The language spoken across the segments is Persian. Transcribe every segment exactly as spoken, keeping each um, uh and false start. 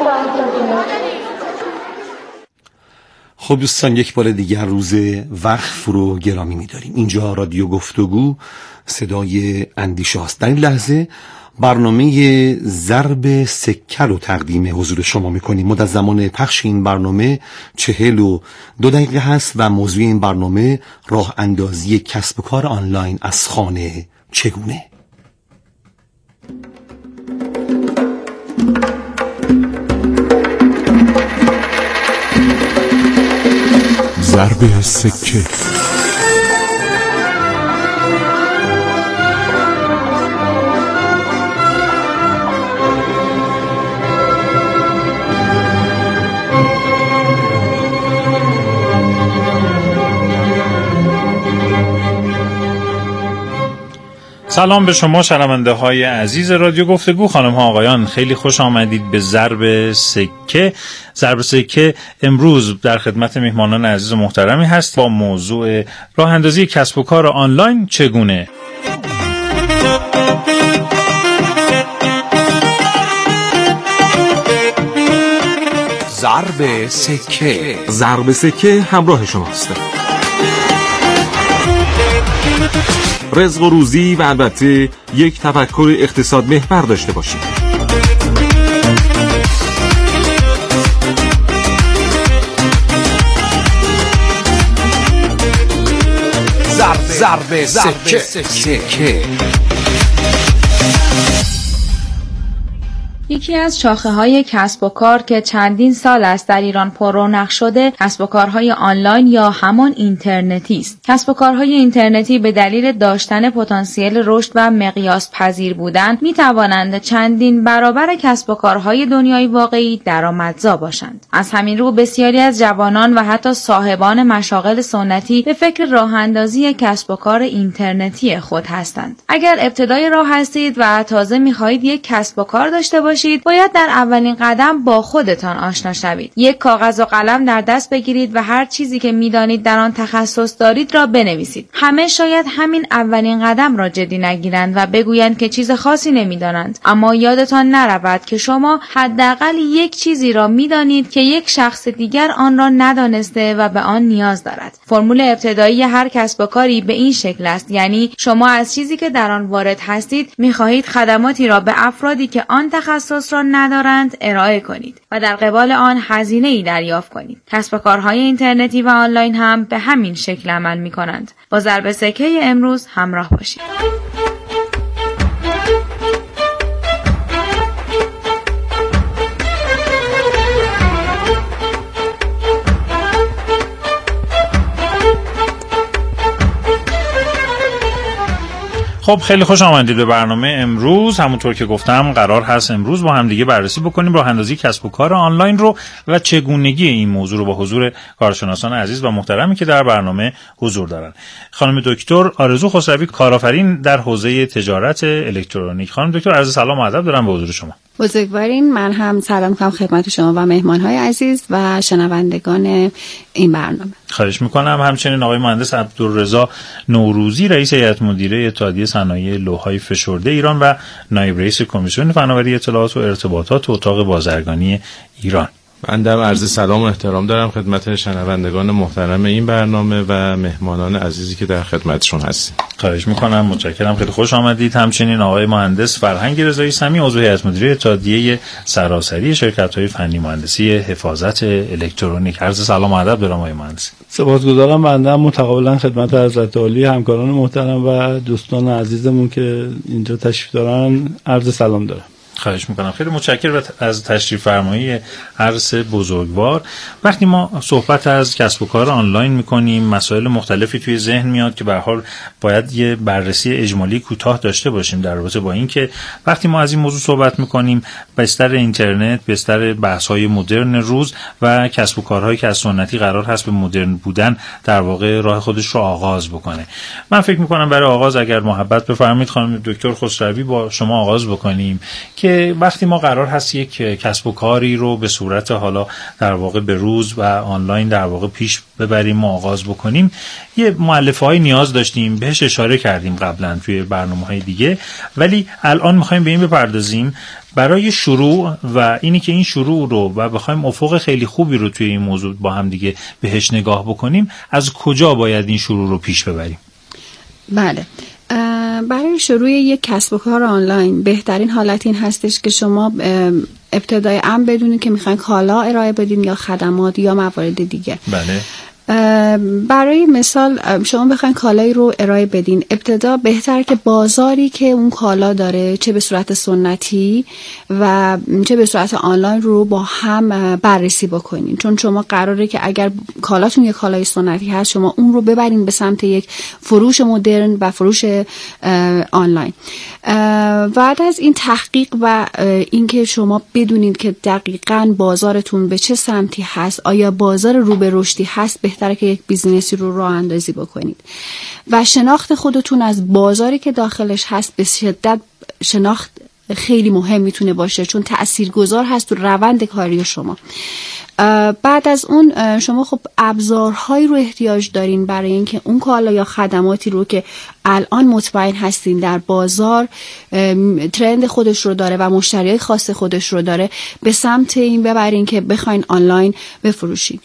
خب دوستان، یک بار دیگر روز وقف رو گرامی می‌داریم. اینجا رادیو گفتگو، صدای اندیشه است. در این لحظه برنامه ضرب سکه رو تقدیم حضور شما می‌کنیم. مدت زمان پخش این برنامه چهل و دو دقیقه هست و موضوع این برنامه راه اندازی کسب و کار آنلاین از خانه چگونه. ضرب سکه. سلام به شما شنونده های عزیز رادیو گفتگو. خانم ها آقایان، خیلی خوش آمدید به ضرب سکه. ضرب سکه امروز در خدمت میهمانان عزیز و محترمی هست با موضوع راه اندازی کسب و کار آنلاین چگونه. ضرب سکه. ضرب سکه همراه شماست. رزق و روزی و البته یک تفکر اقتصاد محور داشته باشید. ضرب سکه. سکه یکی از شاخه‌های کسب و کار که چندین سال است در ایران پر رونق شده، کسب و کارهای آنلاین یا همان اینترنتی است. کسب و کارهای اینترنتی به دلیل داشتن پتانسیل رشد و مقیاس پذیر بودن، می‌توانند چندین برابر کسب و کارهای دنیای واقعی درآمدزا باشند. از همین رو بسیاری از جوانان و حتی صاحبان مشاغل سنتی به فکر راه‌اندازی کسب و کار اینترنتی خود هستند. اگر ابتدای راه هستید و تازه می‌خواهید یک کسب و کار داشته باشید، باید در اولین قدم با خودتان آشنا شوید. یک کاغذ و قلم در دست بگیرید و هر چیزی که می‌دانید در آن تخصص دارید را بنویسید. همه شاید همین اولین قدم را جدی نگیرند و بگویند که چیز خاصی نمی‌دانند، اما یادتان نرود که شما حداقل یک چیزی را می‌دانید که یک شخص دیگر آن را ندانسته و به آن نیاز دارد. فرمول ابتدایی هر کسب و کاری به این شکل است، یعنی شما از چیزی که در آن وارد هستید می‌خواهید خدماتی را به افرادی که آن تخصص را ندارند ارائه کنید و در قبال آن هزینه‌ای دریافت کنید. کسب و کارهای اینترنتی و آنلاین هم به همین شکل عمل می‌کنند. با ضرب سکه امروز همراه باشید. خب خیلی خوش آمدید به برنامه امروز. همونطور که گفتم قرار هست امروز با هم دیگه بررسی بکنیم راه اندازی کسب و کار آنلاین رو و چگونگی این موضوع رو با حضور کارشناسان عزیز و محترمی که در برنامه حضور دارن. خانم دکتر آرزو خسروی، کارآفرین در حوزه تجارت الکترونیک. خانم دکتر عرض سلام و ادب دارم به حضور شما. بزرگوارین، من هم سلام می‌کنم خدمت شما و مهمان‌های عزیز و شنوندگان این برنامه. خواهش می‌کنم. همچنین آقای مهندس عبدالرضا نوروزی، رئیس هیئت مدیره اتحادیه صنایع لوح‌های فشرده ایران و نایب رئیس کمیسیون فناوری اطلاعات و ارتباطات و اتاق بازرگانی ایران. بنده هم عرض سلام و احترام دارم خدمت شنوندگان محترم این برنامه و مهمانان عزیزی که در خدمتشون هستیم. خواهش میکنم، متشکرم، خیلی خوش آمدید. همچنین آقای مهندس فرهنگ رضایی سمی، عضو هیئت مدیره اتحادیه سراسری شرکت‌های فنی مهندسی حفاظت الکترونیک. عرض سلام و ادب دارم آقای مهندس. سپاسگزارم. بنده هم متقابلا خدمت حضرت عالی، همکاران محترم و دوستان عزیزمون که اینجا تشریف دارن عرض سلام دارم. خواهش میکنم، خیلی متشکرم از تشریف فرمایی عرض بزرگوار. وقتی ما صحبت از کسب و کار آنلاین میکنیم، مسائل مختلفی توی ذهن میاد که به هر حال باید یه بررسی اجمالی کوتاه داشته باشیم در رابطه با این که وقتی ما از این موضوع صحبت میکنیم، بستر اینترنت، بستر بحث‌های مدرن روز و کسب و کارهایی که از سنتی قرار هست به مدرن بودن در واقع راه خودش رو آغاز بکنه. من فکر میکنم برای آغاز اگر محبت بفرمایید خانم دکتر خسروی با شما آغاز بکنیم که که وقتی ما قرار هست یک کسب و کاری رو به صورت حالا در واقع به روز و آنلاین در واقع پیش ببریم و آغاز بکنیم، یه مؤلفه‌های نیاز داشتیم، بهش اشاره کردیم قبلا توی برنامه‌های دیگه، ولی الان می‌خوایم به این بپردازیم برای شروع و اینی که این شروع رو و بخوایم افق خیلی خوبی رو توی این موضوع با هم دیگه بهش نگاه بکنیم، از کجا باید این شروع رو پیش ببریم؟ بله، برای شروع یک کسب و کار آنلاین بهترین حالت این هستش که شما ابتدای امر بدونید که میخواین کالا ارائه بدین یا خدمات یا موارد دیگه. بله. برای مثال شما بخواین کالایی رو ارائه بدین، ابتدا بهتر که بازاری که اون کالا داره، چه به صورت سنتی و چه به صورت آنلاین، رو با هم بررسی بکنین، چون شما قراره که اگر کالاتون یک کالای سنتی هست شما اون رو ببرین به سمت یک فروش مدرن و فروش آنلاین. بعد از این تحقیق و اینکه شما بدونید که دقیقاً بازارتون به چه سمتی هست، آیا بازار رو به رشدی هست، بهتره که یک بیزینسی رو راه اندازی بکنید و شناخت خودتون از بازاری که داخلش هست به شدت شناخت خیلی مهم میتونه باشه، چون تاثیرگذار هست تو روند کاری شما. بعد از اون شما خب ابزارهایی رو احتیاج دارین برای اینکه اون کالا یا خدماتی رو که الان مطمئن هستین در بازار ترند خودش رو داره و مشتریای خاص خودش رو داره به سمت این ببرین که بخواین آنلاین بفروشین.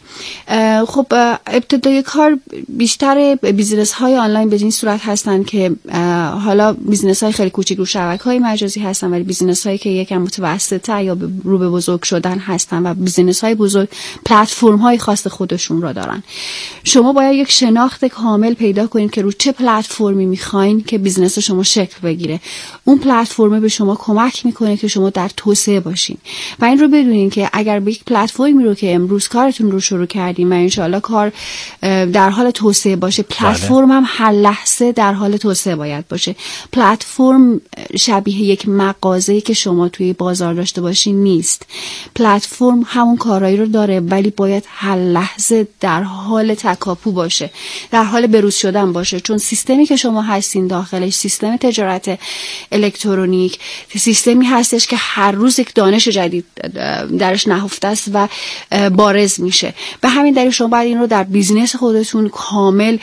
خب ابتدای کار بیشتر بیزینس های آنلاین به این صورت هستن که حالا بیزینس های خیلی کوچیک رو شبکه های مجازی هستن، ولی بیزینس هایی که یکم متوسطه یا رو به بزرگ شدن هستن و بیزینس های بزرگ پلتفرم های خاص خودشون رو دارن. شما باید یک شناخت کامل پیدا کنید که رو چه پلتفرمی میخواین که بیزنس شما شکل بگیره. اون پلتفرم به شما کمک میکنه که شما در توسعه باشین و این رو بدونین که اگر به یک پلتفرمی رو که امروز کارتون رو شروع کردین و انشالله کار در حال توسعه باشه، پلتفرم هم هر لحظه در حال توسعه باید باشه. پلتفرم شبیه یک مغازه‌ای که شما توی بازار داشته باشین نیست. پلتفرم همون کارایی رو داره ولی باید هر لحظه در حال تکاپو باشه، در حال بروز شدن باشه، چون سیستمی که شما هستین داخلش سیستم تجارت الکترونیک، سیستمی هستش که هر روز یک دانش جدید درش نهفته است و بارز میشه. به همین دلیل شما باید این رو در بیزینس خودتون کامل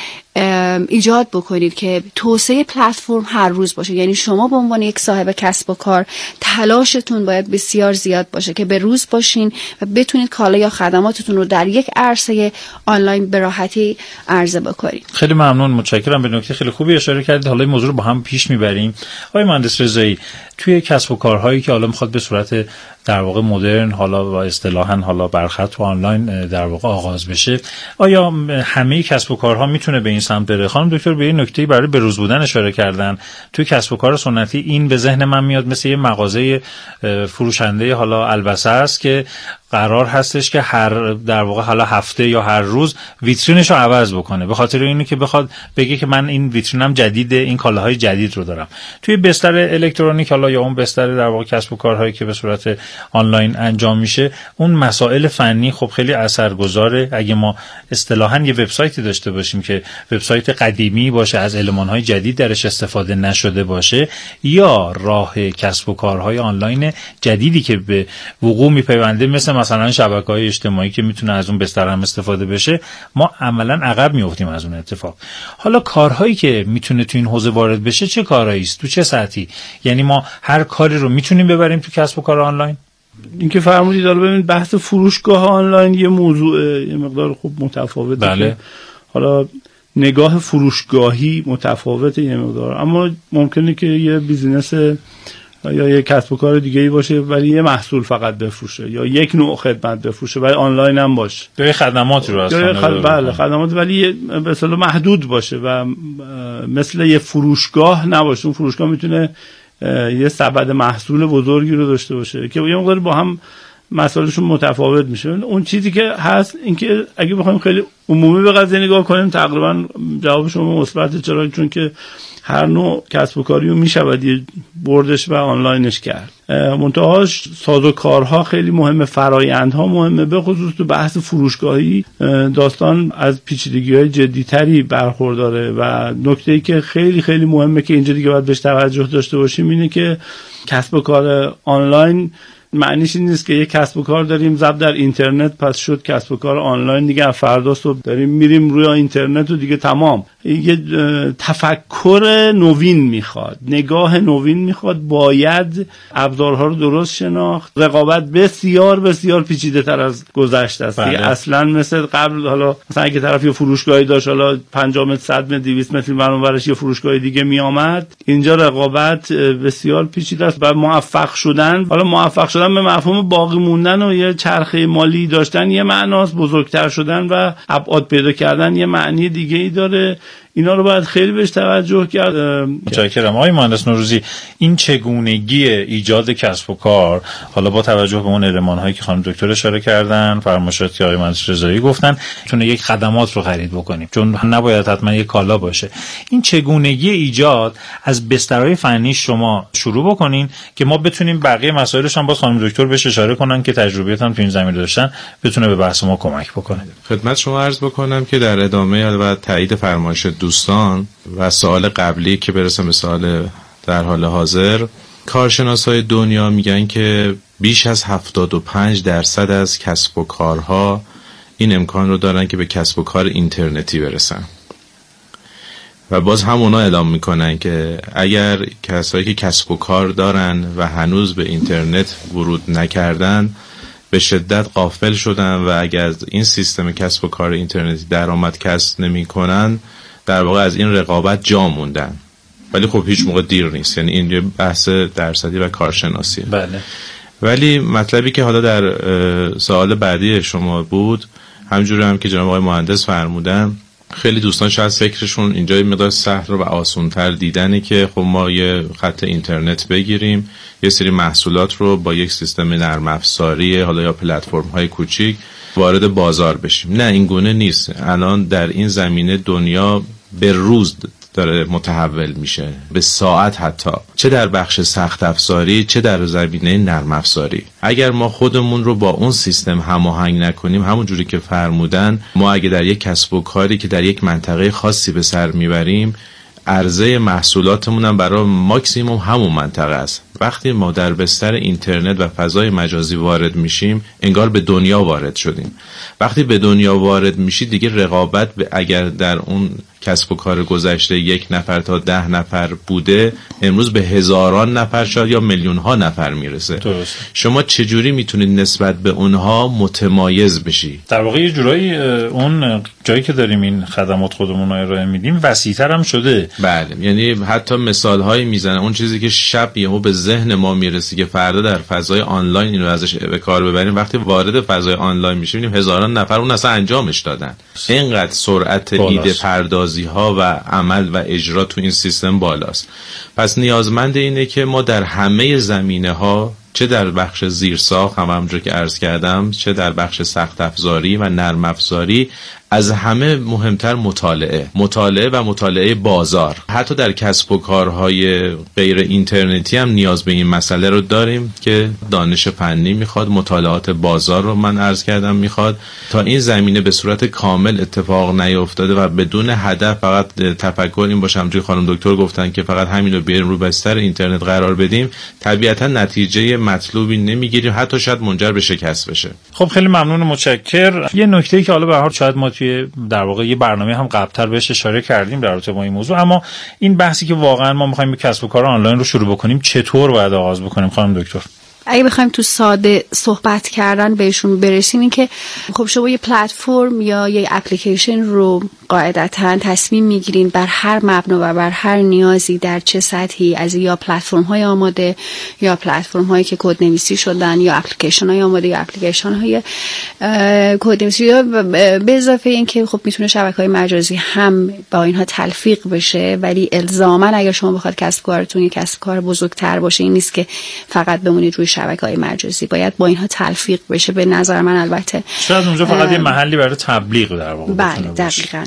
ایجاد بکنید که توسعه پلتفرم هر روز باشه. یعنی شما به عنوان یک صاحب کسب و کار تلاشتون باید بسیار زیاد باشه که به روز باشین و بتونید کالا یا خدماتتون رو در یک عرصه آنلاین به راحتی عرضه بکنید. خیلی ممنون، متشکرم. به نکته خیلی خوبی اشاره کردید. حالا این موضوع رو با هم پیش میبریم. آقای مهندس رضایی، توی کسب و کارهایی که حالا میخواد به صورت در واقع مدرن حالا و اصطلاحاً حالا برخط و آنلاین در واقع آغاز بشه، آیا همه کسب و کارها میتونه به این سمت بره؟ خانم دکتر به این نکته برای بروز بودن اشاره کردن. توی کسب و کار سنتی این به ذهن من میاد مثل یه مغازه فروشنده حالا البسه است که قرار هستش که هر در واقع حالا هفته یا هر روز ویترینش رو عوض بکنه، به خاطر اینه که بخواد بگه که من این ویترینم جدیده، این کالاهای جدید رو دارم. توی بستر الکترونیک حالا یا اون بستر در واقع کسب و کارهایی که به صورت آنلاین انجام میشه، اون مسائل فنی خب خیلی اثرگذاره. اگه ما اصطلاحاً یه وبسایتی داشته باشیم که وبسایت قدیمی باشه، از المان‌های جدید درش استفاده نشده باشه، یا راه کسب و کارهای آنلاین جدیدی که به وقوع میپیونده مثل مثلا شبکه‌های اجتماعی که میتونه از اون بستر هم استفاده بشه، ما عملاً عقب میافتیم از اون اتفاق. حالا کارهایی که میتونه تو این حوزه وارد بشه چه کارهایی است؟ تو چه سطحی؟ یعنی ما هر کاری رو میتونیم ببریم تو کسب و کار آنلاین؟ اینکه فرمودید حالا ببینید بحث فروشگاه آنلاین یه موضوع یه مقدار خوب متفاوته. بله. حالا نگاه فروشگاهی متفاوته یه مقدار، اما ممکنه که یه بیزینس یا یه کسب و کار دیگه ای باشه ولی یه محصول فقط بفروشه یا یک نوع خدمت بفروشه ولی آنلاین هم باشه، یا خدماتی رو اصلا خد... بله خدمات ولی به اصطلاح محدود باشه و مثل یه فروشگاه نباشه. اون فروشگاه میتونه یه سبد محصول بزرگی رو داشته باشه که یه مقدار با هم مسائلشون متفاوت میشه. اون چیزی که هست اینکه اگه بخوایم خیلی عمومی به قضیه نگاه کنیم تقریبا جواب شما مثبته، چرا؟ چون که هر نوع کسب و کاری رو میشود یه بردش و آنلاینش کرد. منتهاش سازوکارها خیلی مهمه، فرایندها مهمه، به خصوص تو بحث فروشگاهی داستان از پیچیدگی‌های جدی‌تری برخورداره و نکته‌ای که خیلی خیلی مهمه که اینجا دیگه باید بهش توجه داشته باشیم اینه که کسب و کار آنلاین معنیش این نیست که یک کسب و کار داریم ضبط در اینترنت پس شد کسب و کار آنلاین دیگه، فردا صبح داریم میریم روی اینترنت و دیگه تمام. یه تفکر نوین میخواد، نگاه نوین میخواد، باید ابزارها رو درست شناخت. رقابت بسیار بسیار پیچیده تر از گذشته است. دیگه اصلا مثل قبل، حالا مثلا اگه طرف یه فروشگاهی داشت حالا پنجاه متر صد متر دویست متر برابرش یه فروشگاه دیگه میآمد، اینجا رقابت بسیار پیچیده است و موفق شدن، حالا موفق شدن به مفهوم باقی موندن و یه چرخه مالی داشتن یه معناست، بزرگتر شدن و ابعاد پیدا کردن یه معنی دیگه ای داره. اینا رو باید خیلی بهش توجه کرد. متشکرم. آقای مهندس نوروزی، این چگونگی ایجاد کسب و کار، حالا با توجه به اون المان‌هایی که خانم دکتر اشاره کردن، فرمایشاتی که آقای مهندس رضایی گفتن، تونه یک خدمات رو خرید بکنیم چون نباید حتما یک کالا باشه. این چگونگی ایجاد از بسترهای فنی شما شروع بکنین که ما بتونیم بقیه مسائلش هم با خانم دکتر بهش اشاره کنن که تجربیات هم تو این زمینه داشتن، بتونه به بحث ما کمک بکنه. خدمت شما عرض بکنم که در ادامه و تایید فرمایش دوستان و سوال قبلی که برسه به سوال در حال حاضر، کارشناسای دنیا میگن که بیش از هفتاد و پنج درصد از کسب و کارها این امکان رو دارن که به کسب و کار اینترنتی برسن و باز هم اونا اعلام میکنن که اگر کسایی که کسب و کار دارن و هنوز به اینترنت ورود نکردن به شدت غافل شدن و اگر از این سیستم کسب و کار اینترنتی درآمد کسب نمیکنن در واقع از این رقابت جا موندن. ولی خب هیچ موقع دیر نیست، یعنی این یه بحث درصدی و کارشناسیه. بله. ولی مطلبی که حالا در سوال بعدی شما بود، همجوری هم که جناب آقای مهندس فرمودن، خیلی دوستان شاید فکرشون اینجا یه مقدار سهل و آسان‌تر دیدنه که خب ما یه خط اینترنت بگیریم، یه سری محصولات رو با یک سیستم نرم افزاری حالا یا پلتفرم‌های کوچیک وارد بازار بشیم. نه، این گونه نیست. الان در این زمینه دنیا به روز داره متحول میشه، به ساعت حتی، چه در بخش سخت افزاری چه در زمینه نرم افزاری. اگر ما خودمون رو با اون سیستم هماهنگ نکنیم، همون جوری که فرمودن، ما اگه در یک کسب و کاری که در یک منطقه خاصی به سر میبریم، عرضه محصولاتمون هم برای ماکسیموم همون منطقه است. وقتی ما در بستر اینترنت و فضای مجازی وارد میشیم، انگار به دنیا وارد شدیم. وقتی به دنیا وارد میشی دیگه رقابت اگر در اون کسب و کار گذشته یک نفر تا ده نفر بوده، امروز به هزاران نفر شاید یا میلیون ها نفر میرسه. درست. شما چجوری میتونید نسبت به اونها متمایز بشی؟ در واقع یه جورایی اون جایی که داریم این خدمات خودمون رو ارائه میدیم وسیع‌تر هم شده. بله، یعنی حتی مثال هایی میزنه، اون چیزی که شب یهو به ذهن ما میرسه که فردا در فضای آنلاین اینو ازش به کار ببریم، وقتی وارد فضای آنلاین میشیم میبینیم هزاران نفر اون اصلا انجامش دادن. اینقدر سرعت ایده پردازی ها و عمل و اجرا تو این سیستم بالاست. پس نیازمند اینه که ما در همه زمینه ها، چه در بخش زیرساخت هم همونجور که عرض کردم، چه در بخش سخت افزاری و نرم افزاری، از همه مهمتر مطالعه مطالعه و مطالعه بازار. حتی در کسب و کارهای غیر اینترنتی هم نیاز به این مسئله رو داریم که دانش فنی میخواد، مطالعات بازار رو من عرض کردم میخواد، تا این زمینه به صورت کامل اتفاق نیفتاده و بدون هدف فقط تفکر این باشه، همونجوری خانم دکتر گفتن که فقط همین رو بیاریم رو بستر اینترنت قرار بدیم، طبیعتا نتیجه مطلوبی نمیگیریم، حتی شاید منجر به شکست بشه. خب خیلی ممنون و متشکر. یه نکته‌ای که حالا به هر حال شاید ما توی در واقع یه برنامه هم قبل‌تر بهش اشاره کردیم در رابطه با این موضوع، اما این بحثی که واقعا ما می‌خوایم کسب و کار آنلاین رو شروع بکنیم، چطور باید آغاز بکنیم خانم دکتر؟ اگه بخوایم تو ساده صحبت کردن بهشون برسیم، این که خب شما یه پلتفرم یا یه اپلیکیشن رو قاعدتاً تصمیم میگیرین بر هر مبنا و بر هر نیازی در چه سطحی، از یا پلتفرم های آماده یا پلتفرم هایی که کد نویسی شدن یا اپلیکیشن های آماده یا اپلیکیشن های کد نویسی شده، به اضافه این که خب میتونه شبکه‌های مجازی هم با اینها تلفیق بشه. ولی الزاماً اگر شما بخواد کسب کارتون یک کسب کار بزرگتر باشه، این نیست که فقط بمونید روی شبکه‌های مجازی باید با اینها تلفیق بشه به نظر من. البته شاید اونجا فقط یه محلی برای تبلیغ در واقع بله دقیقاً.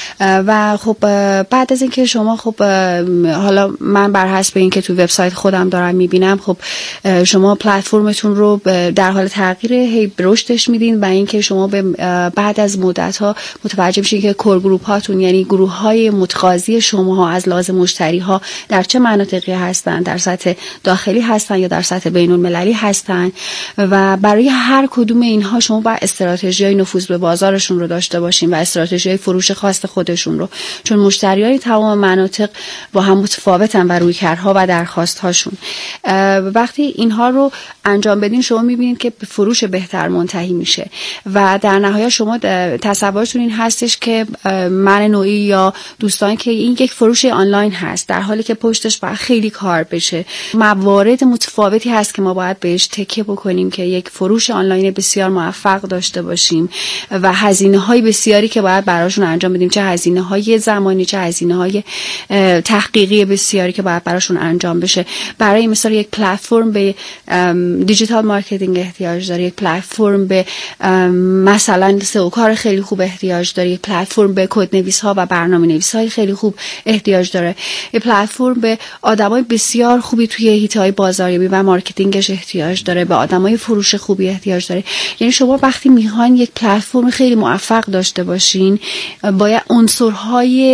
و خب بعد از اینکه شما خب حالا من بر حسب اینکه تو وبسایت خودم دارم میبینم خب شما پلتفرمتون رو در حال تغییر هی رشدش میدین و اینکه شما به بعد از مدت ها متوجه میشین که کور گروپ هاتون یعنی گروه های متقاضی شما ها از لحاظ مشتری ها در چه مناطقی هستن، در سطح داخلی هستن یا در سطح بین المللی هستن و برای هر کدوم اینها شما باید استراتژی‌های نفوذ به بازارشون رو داشته باشین و استراتژی‌های فروش خاص خودشون رو، چون مشتریای تمام مناطق با هم متفاوتن و رویکردها و درخواست‌هاشون. وقتی اینها رو انجام بدین شما می‌بینید که به فروش بهتر منتهی میشه و در نهایت شما تصورتون این هستش که من نوعی یا دوستان که این یک فروش آنلاین هست در حالی که پشتش باید خیلی کار بشه. موارد متفاوتی هست که ما باید بهش تکیه بکنیم که یک فروش آنلاین بسیار موفق داشته باشیم و هزینه‌های بسیاری که باید براشون انجام بدیم، چه هزینه‌های زمانی چه هزینه‌های تحقیقی بسیاری که باید براشون انجام بشه. برای مثال یک پلتفرم به دیجیتال مارکتینگ احتیاج داره، یک پلتفرم به مثلا سئو کار خیلی خوب احتیاج داره، یک پلتفرم به کدنویس‌ها و برنامه‌نویس‌های خیلی خوب احتیاج داره، یک پلتفرم به آدمای بسیار خوبی توی حیطه‌های بازاریابی و مارکتینگش احتیاج داره، به آدمای فروش خوبی احتیاج داره. یعنی شما وقتی میخواین یک پلتفرم خیلی موفق داشته باشین باید عنصرهای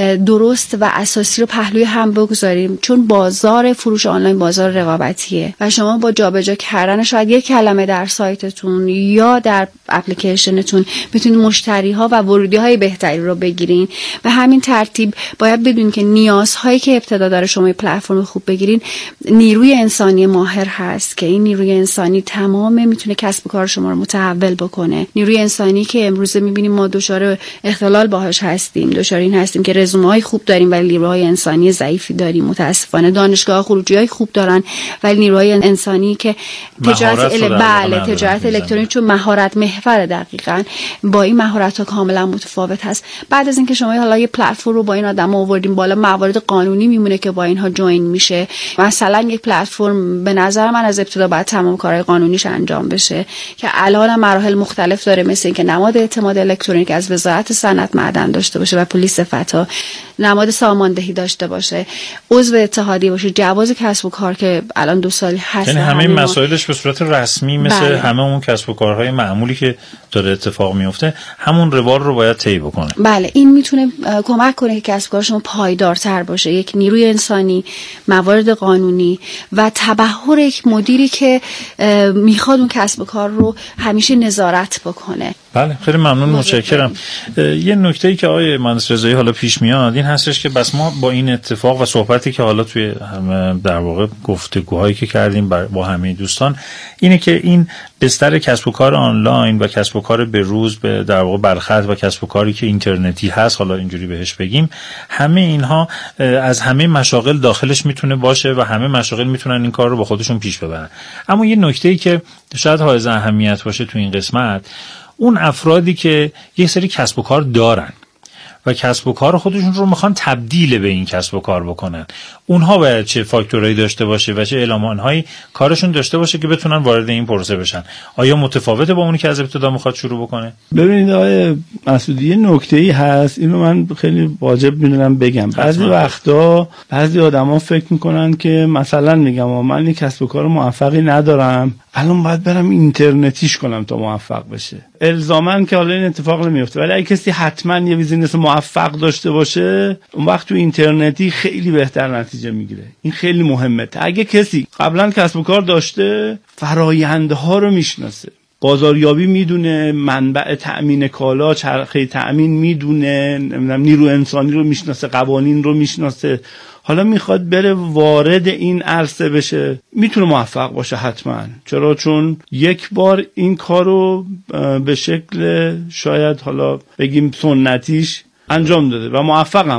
درست و اساسی رو پهلوی هم بگذاریم، چون بازار فروش آنلاین بازار رقابتیه و شما با جابجا کردن شاید یک کلمه در سایتتون یا در اپلیکیشنتون میتونید مشتری ها و ورودی های بهتری رو بگیرین. و همین ترتیب باید بدونید که نیازهایی که ابتدا داره شما پلتفرم خوب بگیرین نیروی انسانی ماهر هست که این نیروی انسانی تمام میتونه کسب و کار شما رو متحول بکنه. نیروی انسانی که امروزه میبینیم ما دچار اختلال باهاش هستیم، دچار این هستیم که رزومه‌های خوب داریم ولی نیروهای انسانی ضعیفی داریم. متاسفانه دانشگاه خروجی‌های خوب دارن ولی نیروهای انسانی که تجارت ال... بله تجارت الکترونیک چون مهارت محور دقیقاً با این مهارت‌ها کاملا متفاوت هست. بعد از اینکه شما حالا یه پلتفرم رو با این آدم‌ها آوردین بالا، موارد قانونی میمونه که با اینها جوین میشه. مثلا یک پلتفرم به نظر من از ابتدا باید تمام کارهای قانونیش انجام بشه که الان مراحل مختلف داره، مثل اینکه نماد اعتماد الکترونیک از وزارت صنعت معدن داشته باشه و پلیس فتا، نماد ساماندهی داشته باشه، عضو اتحادیه باشه، جواز کسب و کار که الان دو سالی هست. یعنی همه مسائلش به صورت رسمی مثل بله. همه اون کسب و کارهای معمولی که داره اتفاق میفته همون روال رو باید طی بکنه. بله این میتونه کمک کنه که کسب و کار شما پایدارتر باشه. یک نیروی انسانی، موارد قانونی و تبحر یک مدیری که میخواد اون کسب و کار رو همیشه نظارت بکنه. بله خیلی ممنون، متشکرم. یه نکته‌ای که آقای مهندس رضایی حالا پیش میاد این هستش که بس ما با این اتفاق و صحبتی که حالا توی در واقع گفتگوهایی که کردیم با همه دوستان اینه که این بستر کسب و کار آنلاین و کسب و کار به روز به در واقع برخط و کسب و کاری که اینترنتی هست، حالا اینجوری بهش بگیم، همه اینها از همه مشاغل داخلش میتونه باشه و همه مشاغل میتونن این کار رو با خودشون پیش ببرن. اما یه نکته‌ای که شاید حائز اهمیت باشه تو این قسمت، اون افرادی که یه سری کسب و کار دارن و کسب و کار خودشون رو میخوان تبدیل به این کسب و کار بکنن، اونها باید چه فاکتورایی داشته باشه و چه الامانهایی کارشون داشته باشه که بتونن وارد این پروسه بشن؟ آیا متفاوته با اونی که از ابتدا میخواد شروع بکنه؟ ببینید آقای مسعودی، یه نکته‌ای هست اینو من خیلی واجب میدونم بگم. بعضی وقتا بعضی آدما فکر میکنن که مثلا میگم من یک کسب و کار موفقی ندارم، الان باید برم اینترنتیش کنم تا موفق بشه. الزاماً که حالا این اتفاق نمیفته، ولی اگه کسی حتما یه بیزینس موفق داشته باشه اون وقت تو اینترنتی خیلی بهتر نتیجه میگیره. این خیلی مهمه. اگه کسی قبلا کسب و کار داشته فرآیندها رو میشناسه، بازاریابی میدونه، منبع تأمین کالا، چرخه تأمین میدونه، نمیدونم نیرو انسانی رو میشناسه، قوانین رو میشناسه، حالا میخواد بره وارد این عرصه بشه، میتونه موفق باشه حتما. چرا؟ چون یک بار این کارو به شکل شاید حالا بگیم سنتیش انجام داده و موفق هم بوده.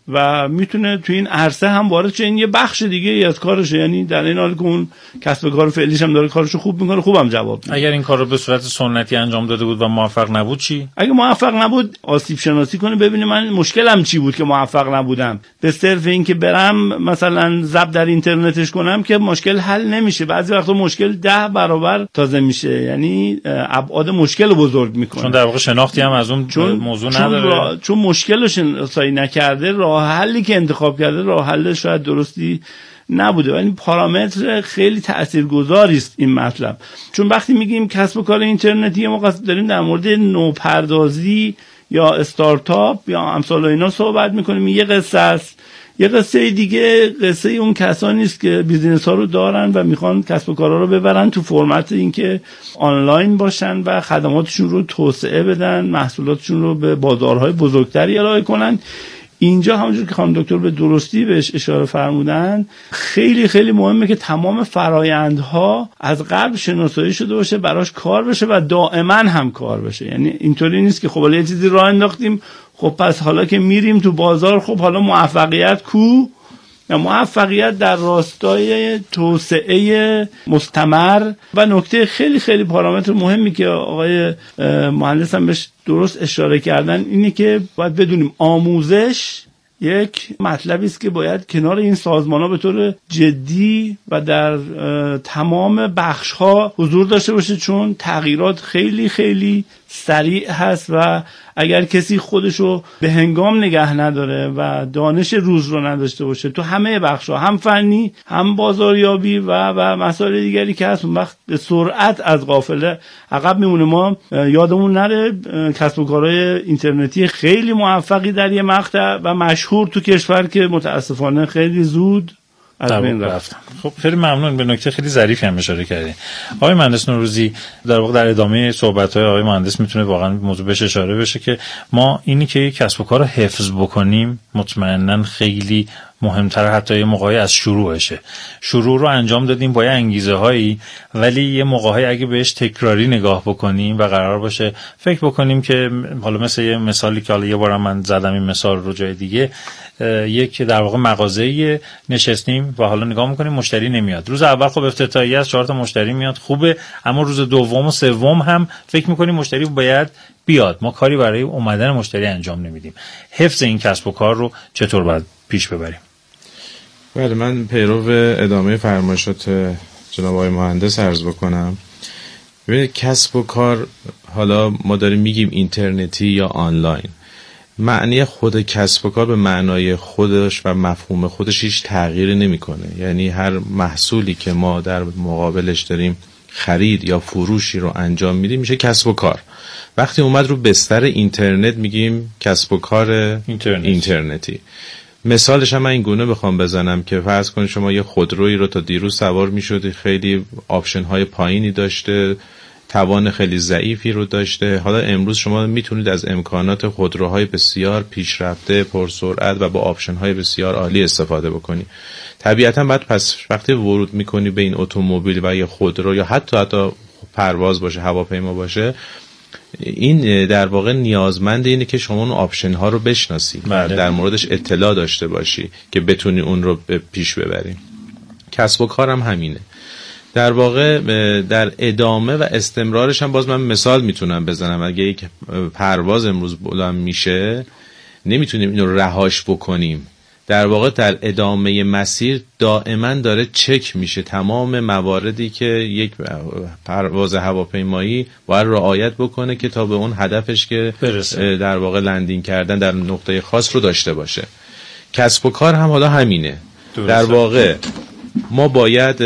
و میتونه تو این عرصه هم وارد شه. این یه بخش دیگه ای از کارشه، یعنی در این حال که اون کسب کار فعلیش هم داره کارشو خوب میکنه، خوبم جواب میده. اگر این کار رو به صورت سنتی انجام داده بود و موفق نبود چی؟ اگه موفق نبود آسیب شناسی کنه، ببینه من مشکلم چی بود که موفق نبودم. به صرف این که برم مثلا ضبط در اینترنتش کنم که مشکل حل نمیشه، بعضی وقتا مشکل ده برابر تازه میشه، یعنی ابعاد مشکل رو بزرگ میکنه. چون در واقع شناختی هم از اون چون موضوع چون نداره. را... چون مشکل رو شناسایی نکرده، راه حلی که انتخاب کرده راه حل شاید درستی نبوده. ولی پارامتر خیلی تاثیرگذاری است این مطلب. چون وقتی میگیم کسب و کار اینترنتی، ما قصد داریم در مورد نوپردازی یا استارتاپ یا امثال اینا صحبت میکنیم. یه قصه است. یه قصه دیگه قصه اون کسانی است که بیزینس ها رو دارن و میخوان کسب و کارها رو ببرن تو فرمت اینکه آنلاین باشن و خدماتشون رو توسعه بدن، محصولاتشون رو به بازارهای بزرگتری ارائه کنن. اینجا همونجور که خانم دکتر به درستی بهش اشاره فرمودن، خیلی خیلی مهمه که تمام فرایندها از قبل شناسایی شده باشه، براش کار بشه و دائما هم کار بشه. یعنی اینطوری نیست که خب حالا یه چیزی راه انداختیم، خب پس حالا که میریم تو بازار، خب حالا موفقیت کو؟ موفقیت در راستای توسعه مستمر. و نکته خیلی خیلی پارامتر مهمی که آقای مهندس هم بهش درست اشاره کردن اینه که باید بدونیم آموزش یک مطلبی است که باید کنار این سازمان‌ها به طور جدی و در تمام بخش‌ها حضور داشته باشه، چون تغییرات خیلی خیلی سریع هست و اگر کسی خودشو به هنگام نگه نداره و دانش روز رو نداشته باشه تو همه بخش‌ها، هم فنی هم بازاریابی و و مسائل دیگری که هست، اون وقت به سرعت از قافله عقب میمونه. ما یادمون نره کسب و کارهای اینترنتی خیلی موفقی در یه مقطع و مشهور تو کشور که متاسفانه خیلی زود از بین رفتن. خب خیلی ممنون، به نکته خیلی ظریفی هم اشاره کردین. آقای مهندس نوروزی، در واقع در ادامه صحبت‌های آقای مهندس میتونه واقعا موضوع بهش اشاره بشه که ما اینی که کسب و کار رو حفظ بکنیم مطمئناً خیلی مهمتر حتی یه موقعی از شروعشه. شروع رو انجام دادیم با یه انگیزه هایی، ولی یه موقعی اگه بهش تکراری نگاه بکنیم و قرار باشه فکر بکنیم که حالا مثل یه مثالی که حالا یه بارم من زدم این مثال رو جای دیگه، یک در واقع مغازه‌ای نشستیم و حالا نگاه میکنیم مشتری نمیاد. روز اول خب افتتاحیه است، چهار تا مشتری میاد، خوبه، اما روز دوم و سوم هم فکر میکنیم مشتری باید بیاد، ما کاری برای اومدن مشتری انجام نمیدیم. حفظ این کسب و کار رو چطور باید پیش ببریم؟ بله، من پیرو ادامه فرمایشات جناب آقای مهندس عرض بکنم. ببینید کسب و کار، حالا ما داریم میگیم اینترنتی یا آنلاین، معنی خود کسب و کار به معنای خودش و مفهوم خودش هیچ تغییری نمیکنه. یعنی هر محصولی که ما در مقابلش داریم خرید یا فروشی رو انجام میدیم میشه کسب و کار. وقتی اومد رو بستر اینترنت میگیم کسب و کار اینترنت. اینترنتی. مثالش هم من این گونه بخوام بزنم که فرض کنید شما یه خودرویی رو تا دیروز سوار میشدی، خیلی آپشن های پایینی داشته، توان خیلی ضعیفی رو داشته. حالا امروز شما میتونید از امکانات خودروهای بسیار پیشرفته، پرسرعت و با آپشن های بسیار عالی استفاده بکنی. طبیعتا بعد پس وقتی ورود میکنی به این اتومبیل و یا خودرو یا حتی حتی پرواز باشه، هواپیما باشه، این در واقع نیازمند اینه که شما اون آپشن ها رو بشناسی، بله. در موردش اطلاع داشته باشی که بتونی اون رو پیش ببری. کسب و کارم همینه. در واقع در ادامه و استمرارش هم باز من مثال میتونم بزنم. اگه یک پرواز امروز بلند میشه نمیتونیم اینو رهاش بکنیم. در واقع در ادامه مسیر دائما داره چک میشه تمام مواردی که یک پرواز هواپیمایی باید رعایت بکنه که تا به اون هدفش که برسه. در واقع لندینگ کردن در نقطه خاص رو داشته باشه. کسب و کار هم حالا همینه. درسته. در واقع ما باید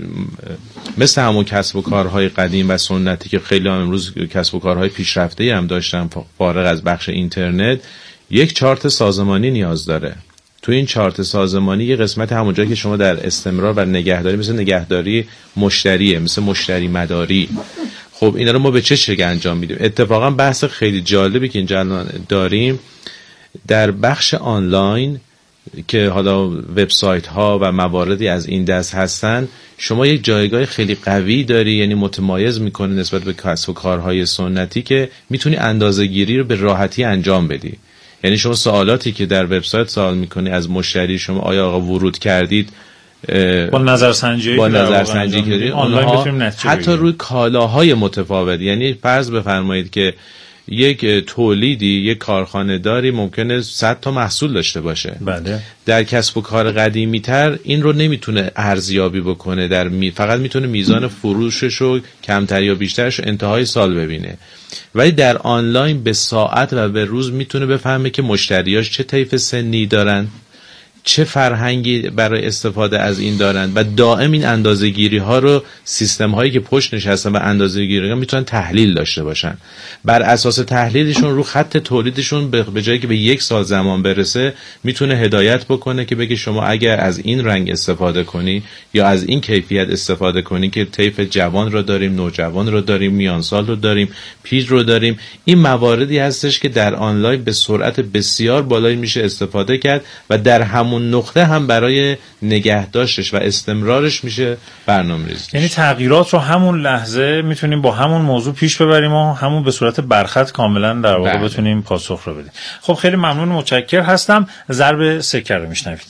مثل همون کسب و کارهای قدیم و سنتی که خیلی هم امروز کسب و کارهای پیشرفته هم داشتن فارغ از بخش اینترنت، یک چارت سازمانی نیاز داره. تو این چارت سازمانی یه قسمت همونجا که شما در استمرار و نگهداری، مثل نگهداری مشتریه، مثل مشتری مداری. خب اینا رو ما به چه شکل انجام میدیم؟ اتفاقا بحث خیلی جالبی که اینجا داریم در بخش آنلاین که حالا وبسایت ها و مواردی از این دست هستن، شما یک جایگاه خیلی قوی داری، یعنی متمایز میکنه نسبت به کسب و کارهای سنتی که میتونی اندازه‌گیری رو به راحتی انجام بدی. یعنی شما سوالاتی که در وبسایت سوال میکنی از مشتری، شما آیا آقا ورود کردید، با نظرسنجی با نظرسنجی کردید آنلاین بتونیم نتیجه حتی بگیریم. روی کالاهای متفاوت. یعنی فرض بفرمایید که یک تولیدی، یک کارخانه داری ممکنه صد تا محصول داشته باشه. بله. در کسب و کار قدیمی تر این رو نمیتونه ارزیابی بکنه، در می... فقط میتونه میزان فروشش رو کمتر یا بیشترش انتهای سال ببینه. ولی در آنلاین به ساعت و به روز میتونه بفهمه که مشتریاش چه طیف سنی دارن، چه فرهنگی برای استفاده از این دارن و دائم این اندازه‌گیری ها رو سیستم هایی که پشت نشستن و اندازه‌گیری ها میتونن تحلیل داشته باشن. بر اساس تحلیلشون رو خط تولیدشون به جایی که به یک سال زمان برسه میتونه هدایت بکنه که بگه شما اگر از این رنگ استفاده کنی یا از این کیفیت استفاده کنی که طیف جوان رو داریم، نوجوان رو داریم، میانسال رو داریم، پیر رو داریم. این مواردی هستش که در آنلاین به سرعت بسیار بالایی میشه استفاده کرد و در همون اون نقطه هم برای نگهداشتش و استمرارش میشه برنامه‌ریزی. یعنی تغییرات رو همون لحظه میتونیم با همون موضوع پیش ببریم و همون به صورت برخط کاملا در واقع بله. بتونیم پاسخ رو بدیم. خب خیلی ممنون، متشکر هستم. ضرب سکه رو میشنوید.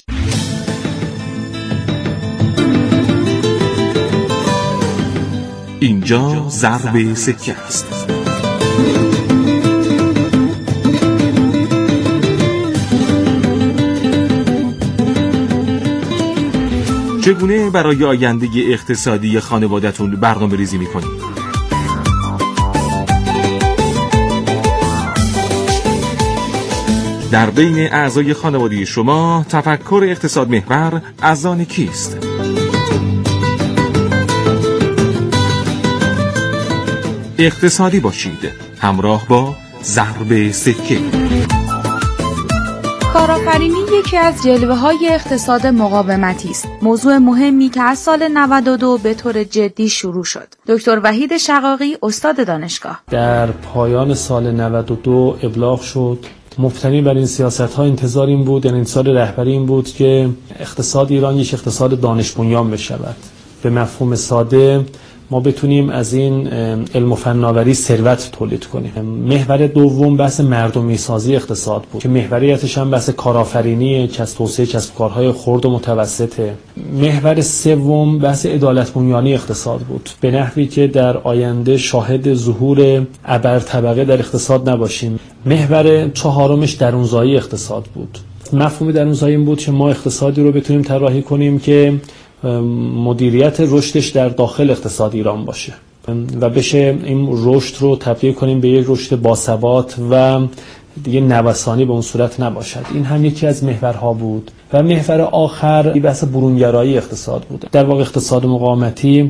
اینجا ضرب سکه است. چگونه برای آینده اقتصادی خانواده‌تون برنامه ریزی می‌کنید؟ در بین اعضای خانواده شما تفکر اقتصاد محور از آن کیست؟ اقتصادی باشید، همراه با ضرب سکه. کارآفرینی یکی از جلوه‌های اقتصاد مقاومتی است. موضوع مهمی که از سال نود و دو به طور جدی شروع شد. دکتر وحید شقاقی، استاد دانشگاه: در پایان سال نود و دو ابلاغ شد. مبتنی بر این سیاست‌ها انتظار این بود، یعنی انتظار رهبری این بود که اقتصاد ایران یک اقتصاد دانش بنیان بشود. به مفهوم ساده ما بتونیم از این علم و فناوری ثروت تولید کنیم. محور دوم بحث مردمی سازی اقتصاد بود که محوریتش هم بحث کارآفرینی، کسب توسعه کسب کارهای خرد و متوسطه. محور سوم بحث عدالت بنیانی اقتصاد بود، به نحوی که در آینده شاهد ظهور ابر طبقه در اقتصاد نباشیم. محور چهارمش درونزایی اقتصاد بود. مفهوم درونزایی این بود که ما اقتصادی رو بتونیم طراحی کنیم که مدیریت رشدش در داخل اقتصاد ایران باشه و بشه این رشد رو تبدیل کنیم به یک رشد باثبات و دیگه نوسانی به اون صورت نباشد. این هم یکی از محورها بود. و محور آخر بحث برونگرایی اقتصاد بود. در واقع اقتصاد مقاومتی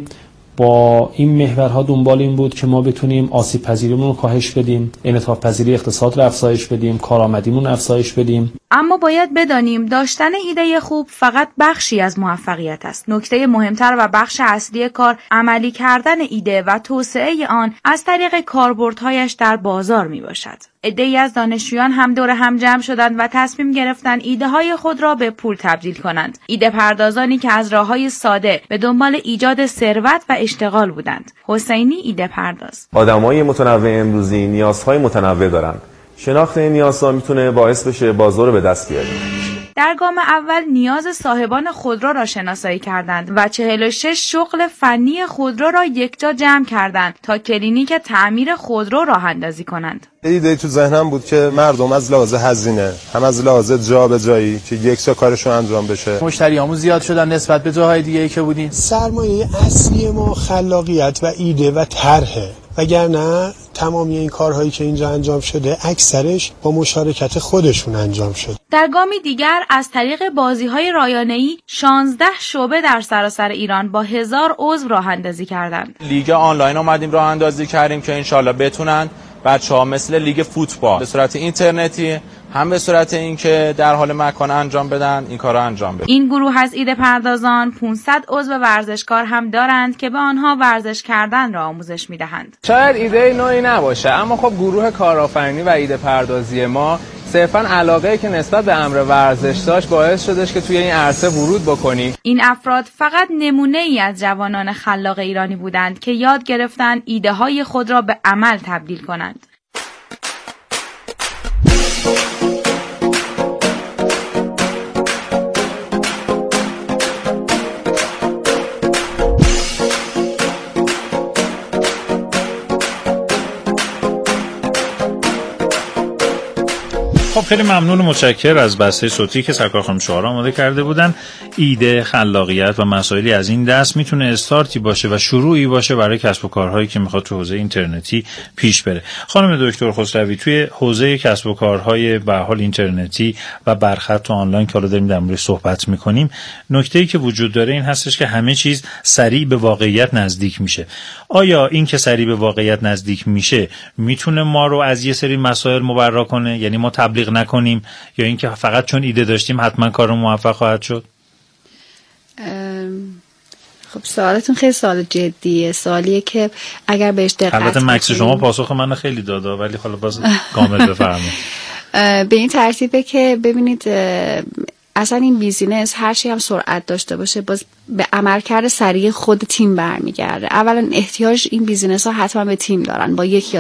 با این محورها دنبال این بود که ما بتونیم آسیب پذیریمون رو کاهش بدیم، انعطاف پذیری اقتصاد رو افزایش بدیم، کارآمدیمون افزایش بدیم. اما باید بدانیم داشتن ایده خوب فقط بخشی از موفقیت است. نکته مهمتر و بخش اصلی کار عملی کردن ایده و توسعه آن از طریق کاربردهایش در بازار می باشد. عده‌ای از دانشجویان هم دور هم جمع شدند و تصمیم گرفتند ایده های خود را به پول تبدیل کنند. ایده پردازانی که از راه‌های ساده به دنبال ایجاد ثروت و اشتغال بودند. حسینی، ایده پرداز: آدمای متنوع امروزی نیازهای متنوع دارند. شناخت این نیازها میتونه باعث بشه بازار رو به دست بیاریم. در گام اول نیاز صاحبان خودرو را شناسایی کردند و چهل و شش شغل فنی خودرو را یکجا جمع کردند تا کلینیک تعمیر خودرو راه اندازی کنند. ایده تو ذهنم بود که مردم از لحاظ هزینه هم از لحاظ جابجایی که یکجا کارشون انجام بشه. مشتریامون زیاد شدن نسبت به جاهای دیگه‌ای که بودیم. سرمایه اصلی ما خلاقیت و ایده و طرحه. وگرنه تمامی این کارهایی که اینجا انجام شده اکثرش با مشارکت خودشون انجام شد. در گامی دیگر از طریق بازی‌های رایانه‌ای شانزده شعبه در سراسر ایران با هزار عضو راه اندازی کردند. لیگ آنلاین اومدیم راه اندازی کردیم که انشالله بتونن بچه‌ها مثل لیگ فوتبال به صورت اینترنتی هم به صورت اینکه در حال مکان انجام بدن این کارا انجام بدن. این گروه از ایده پردازان پانصد عضو ورزشکار هم دارند که به آنها ورزش کردن را آموزش می‌دهند. شاید ایده نوعی نباشه، اما خب گروه کارآفرینی و ایده پردازی ما صرفاً علاقه‌ای که نسبت به امر ورزش داشت باعث شدش که توی این عرصه ورود بکنی. این افراد فقط نمونه‌ای از جوانان خلاق ایرانی بودند که یاد گرفتند ایده‌های خود را به عمل تبدیل کنند. خب خیلی ممنون و متشکر از بسته صوتی که سرکار خانم شعار آماده کرده بودن. ایده، خلاقیت و مسائلی از این دست میتونه استارتی باشه و شروعی باشه برای کسب و کارهایی که میخواد تو حوزه اینترنتی پیش بره. خانم دکتر خسروی، توی حوزه کسب و کارهای به حال اینترنتی و برخط و آنلاین که حالا داریم در موردش صحبت میکنیم، نکته‌ای که وجود داره این هستش که همه چیز سریع به واقعیت نزدیک میشه. آیا این که سریع به واقعیت نزدیک میشه میتونه ما رو از یه سری مسائل مبرا کنه، یعنی ما تبلیغ نکنیم، یا اینکه فقط چون ایده داشتیم حتما کارمون موفق خواهد شد؟ خب سوالتون خیلی سوال جدیه، سوالیه که اگر بهش دقت البته مکس شما پاسخ منو خیلی داده، ولی حالا باز کامل بفرمایید. به این ترتیبه که ببینید اصلا این بیزینس هر چی هم سرعت داشته باشه باز به عملکرد سریع خود تیم برمیگرده. اولا احتیاج این بیزینس ها حتما به تیم دارن، با یک یا